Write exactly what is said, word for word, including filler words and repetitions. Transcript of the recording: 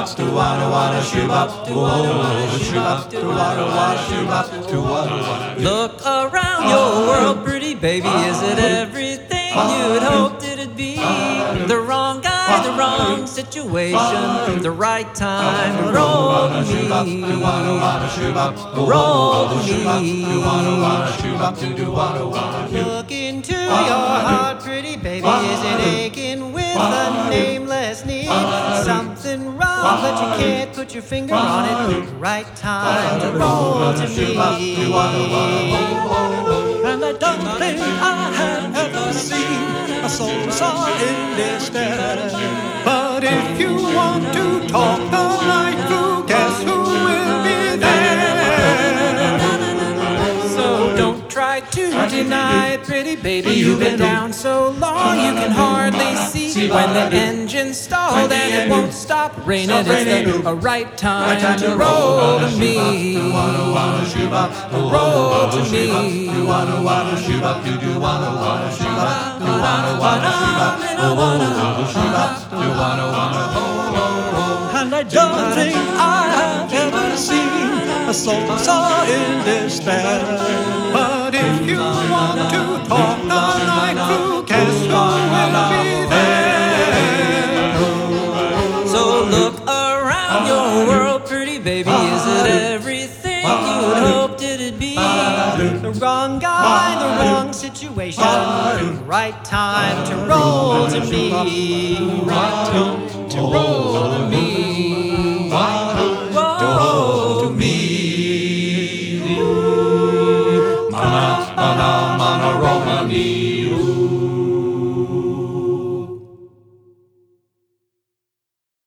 bop, do wanna wanna shoe bop, do wanna wanna shoe bop, do wanna wanna shoe bop, do wanna wanna. Look around your world, pretty baby, is it everything you'd hoped it'd be? The wrong guy, the wrong situation, the right time to roll to me. Roll to me. Look into your heart, pretty baby, is it aching with a nameless need? Something wrong, but you can't put your finger on it. Right time to roll to me. And I don't think I have ever seen a soul so in despair. But if you want to talk the night through, guess who will be there? So don't try to deny it, pretty baby. You've been down so long you can hardly see. When the engine's stalled and it won't stop raining, it's the right time to roll to me. Roll to me. And I don't think I have ever seen a soul so in despair. But if you want to talk the night through, guess who will be there? So look around your world, pretty baby, is it everything you'd hoped it'd be? The wrong guy, the wrong situation, right time to roll to me. Right time to roll to me.